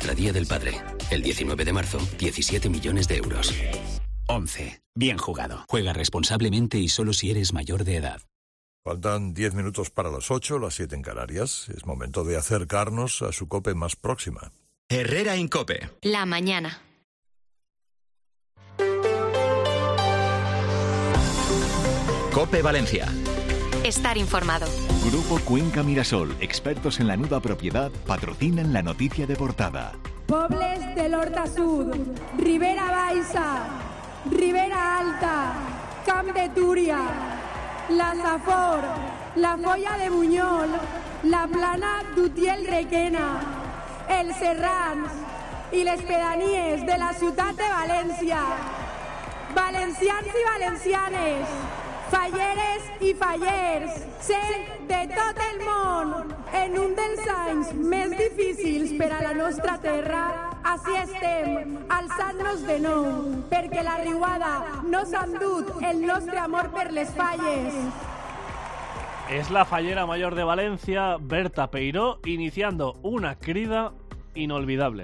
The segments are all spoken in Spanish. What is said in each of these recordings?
Extra Día del Padre. El 19 de marzo, 17 millones de euros. 11. Bien jugado. Juega responsablemente y solo si eres mayor de edad. Faltan 10 minutos para las 8, las 7 en Canarias. Es momento de acercarnos a su COPE más próxima. Herrera Incope. La mañana. COPE Valencia. Estar informado. Grupo Cuenca Mirasol, expertos en la nueva propiedad, patrocinan la noticia de portada. Pobles de l'Horta Sud, Ribera Baixa, Ribera Alta, Camp de Túria, la Safor, la Folla de Bunyol, la Plana d'Utiel Requena, el Serrans i les pedanies de la ciutat de València. Valencians i valencianes, falleres i fallers, gent de tot el món. En un dels anys més difícils per a la nostra terra, així estem, alçant-nos de nou, perquè la riuada no s'ha endut el nostre amor per les falles. Es la fallera mayor de Valencia, Berta Peiró, iniciando una crida inolvidable.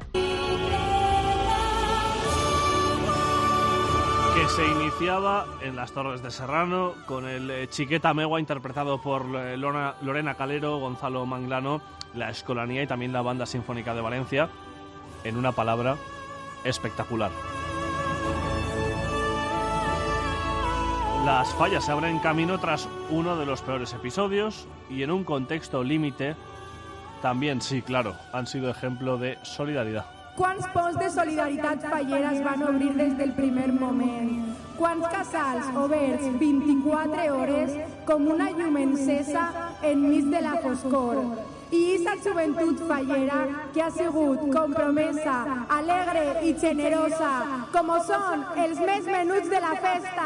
Que se iniciaba en las Torres de Serrano con el Chiqueta Megua interpretado por Lorena Calero, Gonzalo Manglano, la Escolanía y también la Banda Sinfónica de Valencia. En una palabra, espectacular. Las fallas se abren camino tras uno de los peores episodios y en un contexto límite también, sí, claro, han sido ejemplo de solidaridad. Quants ponts de solidaritat fallera es van obrir des del primer moment? Quants casals oberts 24 hores com una llum encesa enmig de la foscor? I aquesta joventut fallera que ha sigut compromesa, alegre i generosa, com són els més menuts de la festa.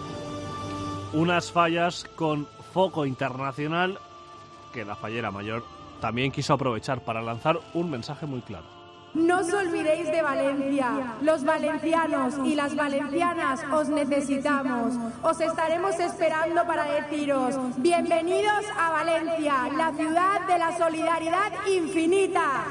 Unas fallas con foco internacional que la fallera mayor también quiso aprovechar para lanzar un mensaje muy claro. No os olvidéis de Valencia. Los valencianos y las valencianas os necesitamos. Os estaremos esperando para deciros bienvenidos a Valencia, la ciudad de la solidaridad infinita.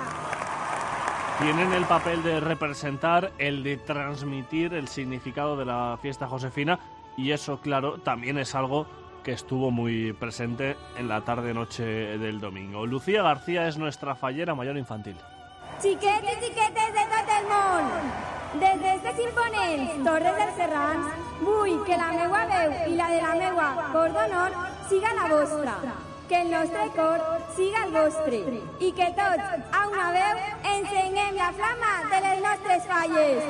Tienen el papel de representar, el de transmitir el significado de la fiesta josefina y eso, claro, también es algo que estuvo muy presente en la tarde-noche del domingo. Lucía García es nuestra fallera mayor infantil. Xiquets i xiquetes de tot el món, des d'estes imponents Torres del Serrans, vull que la meua veu i la de la meua cor d'honor siga la vostra, que el nostre cor siga el vostre i que tots, a una veu, encenguem la flama de les nostres falles.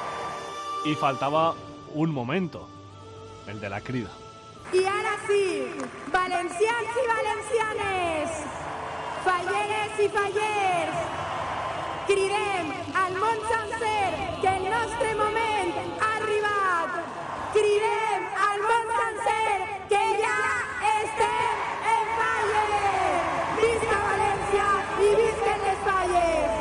Y faltaba un momento, el de la crida. I ara sí, valencians i valencianes, falleres i fallers, cridem al món sencer que el nostre moment ha arribat. Cridem al món sencer que ja estem en falles. Visca València i visquen les falles.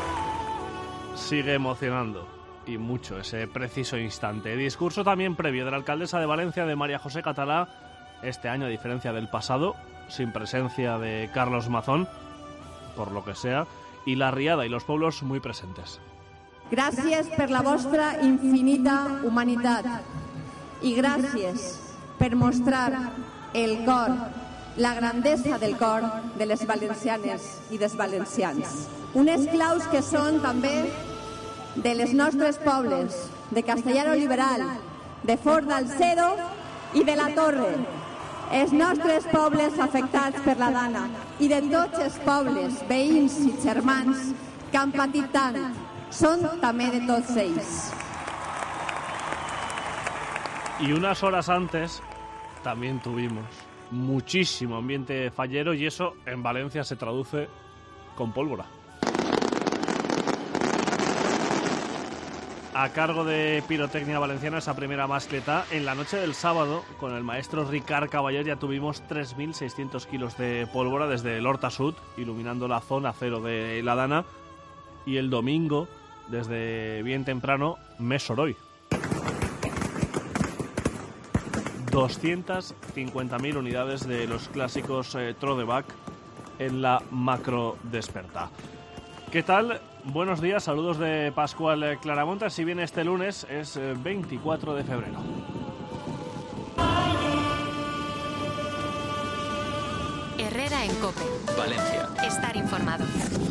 Sigue emocionando y mucho ese preciso instante. Discurso también previo de la alcaldesa de Valencia, de María José Catalá, este año, a diferencia del pasado, sin presencia de Carlos Mazón, por lo que sea, y la Riada y los pueblos muy presentes. Gràcies per la vostra infinita humanitat i gràcies per mostrar el cor, la grandesa del cor de les valencianes i dels valencians. Unes claus que són també de les nostres pobles, de Castellano Liberal, de Fort d'Alcedo i de la Torre. Els nostres pobles afectats per la Dana i de tots els pobles, veïns i germans que han patit tant, són també de tots ells. Y unas horas antes también tuvimos muchísimo ambiente fallero y eso en Valencia se traduce con pólvora. A cargo de Pirotecnia Valenciana, esa primera mascleta, en la noche del sábado, con el maestro Ricard Caballero, ya tuvimos 3.600 kilos de pólvora desde el Horta Sud, iluminando la zona cero de la Dana, y el domingo, desde bien temprano, Mes Soroll. 250.000 unidades de los clásicos Trodeback en la macro desperta. ¿Qué tal? Buenos días, saludos de Pascual Claramonte. Si bien este lunes es 24 de febrero. Herrera en COPE. Valencia. Estar informado.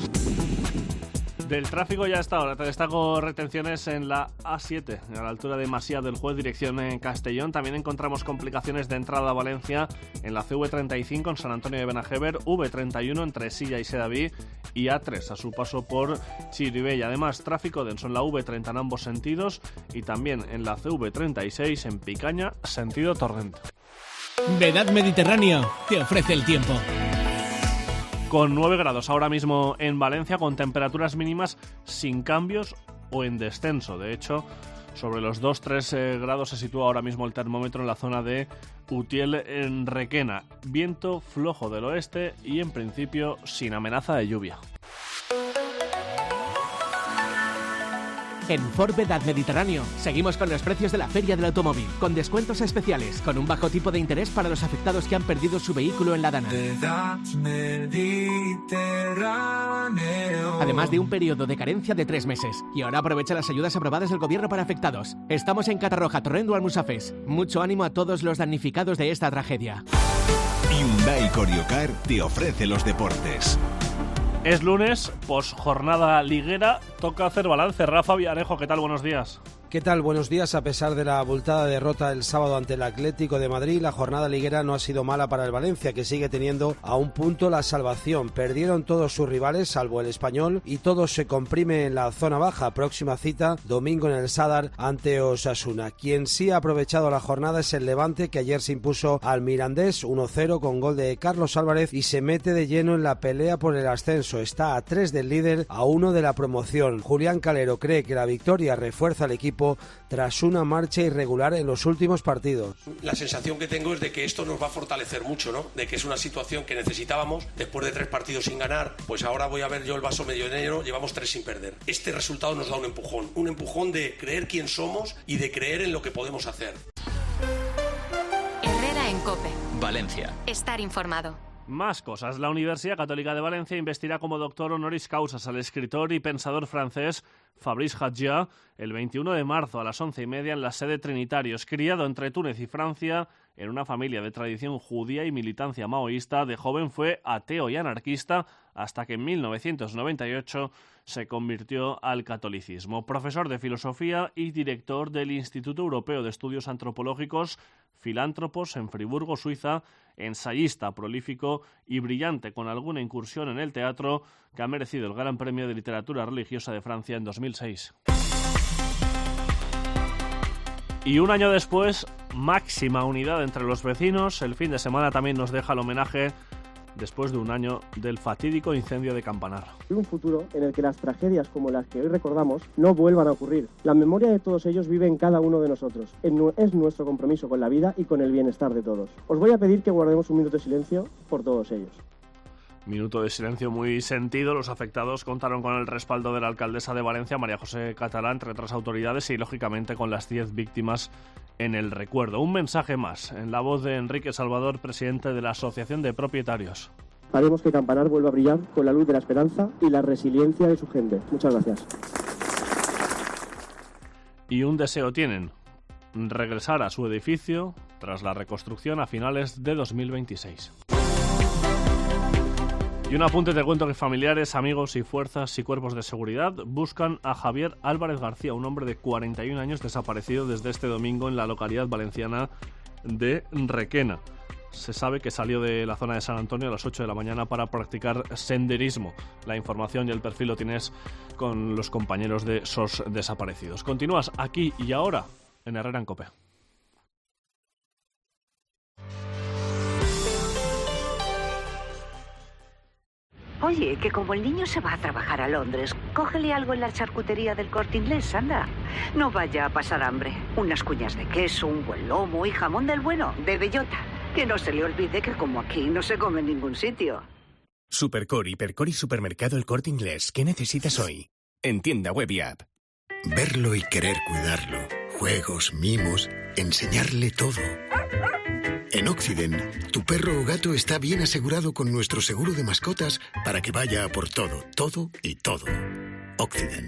Del tráfico ya hasta ahora te destaco retenciones en la A7, a la altura de Masía del Juez, dirección en Castellón. También encontramos complicaciones de entrada a Valencia en la CV35 en San Antonio de Benajever, V31 entre Silla y Sedaví y A3 a su paso por Chirivella. Además, tráfico denso en la V30 en ambos sentidos y también en la CV36 en Picaña, sentido Torrent. Vedad Mediterráneo te ofrece el tiempo. Con 9 grados ahora mismo en Valencia, con temperaturas mínimas sin cambios o en descenso. De hecho, sobre los 2-3 grados se sitúa ahora mismo el termómetro en la zona de Utiel en Requena. Viento flojo del oeste y en principio sin amenaza de lluvia. En Ford Vedad Mediterráneo seguimos con los precios de la Feria del Automóvil, con descuentos especiales, con un bajo tipo de interés para los afectados que han perdido su vehículo en la Dana. Además de un periodo de carencia de 3 meses. Y ahora aprovecha las ayudas aprobadas del gobierno para afectados. Estamos en Catarroja, Torrent o Almusafes. Mucho ánimo a todos los damnificados de esta tragedia. Hyundai Coriocar te ofrece los deportes. Es lunes, posjornada liguera, toca hacer balance. Rafa Villarejo, ¿qué tal? Buenos días. ¿Qué tal? Buenos días. A pesar de la abultada derrota el sábado ante el Atlético de Madrid, la jornada liguera no ha sido mala para el Valencia, que sigue teniendo a un punto la salvación. Perdieron todos sus rivales, salvo el Español, y todo se comprime en la zona baja. Próxima cita, domingo en el Sadar ante Osasuna. Quien sí ha aprovechado la jornada es el Levante, que ayer se impuso al Mirandés 1-0 con gol de Carlos Álvarez y se mete de lleno en la pelea por el ascenso. Está a 3 del líder, a 1 de la promoción. Julián Calero cree que la victoria refuerza al equipo tras una marcha irregular en los últimos partidos. La sensación que tengo es de que esto nos va a fortalecer mucho, ¿no? De que es una situación que necesitábamos después de 3 partidos sin ganar. Pues ahora voy a ver yo el vaso medio lleno, llevamos 3 sin perder. Este resultado nos da un empujón de creer quién somos y de creer en lo que podemos hacer. Herrera en COPE. Valencia. Estar informado. Más cosas. La Universidad Católica de Valencia investirá como doctor honoris causa al escritor y pensador francés Fabrice Hadjia el 21 de marzo a las 11:30 en la sede Trinitarios. Criado entre Túnez y Francia, en una familia de tradición judía y militancia maoísta, de joven fue ateo y anarquista hasta que en 1998 se convirtió al catolicismo. Profesor de filosofía y director del Instituto Europeo de Estudios Antropológicos, Filántropos en Friburgo, Suiza, ensayista prolífico y brillante con alguna incursión en el teatro, que ha merecido el Gran Premio de Literatura Religiosa de Francia en 2006. Y un año después, máxima unidad entre los vecinos. El fin de semana también nos deja el homenaje después de un año del fatídico incendio de Campanar. Un futuro en el que las tragedias como las que hoy recordamos no vuelvan a ocurrir. La memoria de todos ellos vive en cada uno de nosotros. Es nuestro compromiso con la vida y con el bienestar de todos. Os voy a pedir que guardemos un minuto de silencio por todos ellos. Minuto de silencio muy sentido. Los afectados contaron con el respaldo de la alcaldesa de Valencia, María José Catalá, entre otras autoridades, y lógicamente con las 10 víctimas en el recuerdo. Un mensaje más, en la voz de Enrique Salvador, presidente de la Asociación de Propietarios. Haremos que Campanar vuelva a brillar con la luz de la esperanza y la resiliencia de su gente. Muchas gracias. Y un deseo tienen: regresar a su edificio tras la reconstrucción a finales de 2026. Y un apunte, te cuento que familiares, amigos y fuerzas y cuerpos de seguridad buscan a Javier Álvarez García, un hombre de 41 años desaparecido desde este domingo en la localidad valenciana de Requena. Se sabe que salió de la zona de San Antonio a las 8 de la mañana para practicar senderismo. La información y el perfil lo tienes con los compañeros de SOS Desaparecidos. Continúas aquí y ahora en Herrera en COPE. Oye, que como el niño se va a trabajar a Londres, cógele algo en la charcutería del Corte Inglés, anda. No vaya a pasar hambre. Unas cuñas de queso, un buen lomo y jamón del bueno, de bellota. Que no se le olvide que como aquí no se come en ningún sitio. Supercor, Hipercor y Supermercado El Corte Inglés. ¿Qué necesitas hoy? En tienda web y app. Verlo y querer cuidarlo. Juegos, mimos, enseñarle todo. En Occident, tu perro o gato está bien asegurado con nuestro seguro de mascotas para que vaya a por todo, todo y todo. Occident.